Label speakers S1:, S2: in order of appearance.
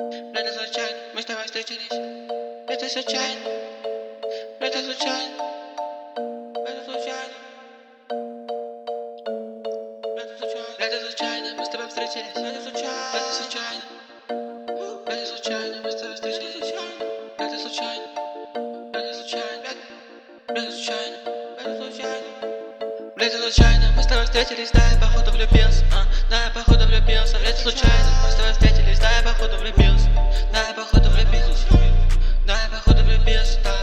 S1: Это случайно, мы с тобой встретились. Это случайно, это случайно, это случайно, это случайно, это случайно, мы с тобой встретились. Это случайно, это случайно, это случайно, мы с тобой встретились. Это случайно, это случайно, это случайно, это случайно. Это случайно, мы с тобой встретились, да, я походу влюбился, да, я походу влюбился. Это случайно, мы с тобой встретились, да, я походу влюбился, да, я походу влюбился, да, я походу влюбился, да.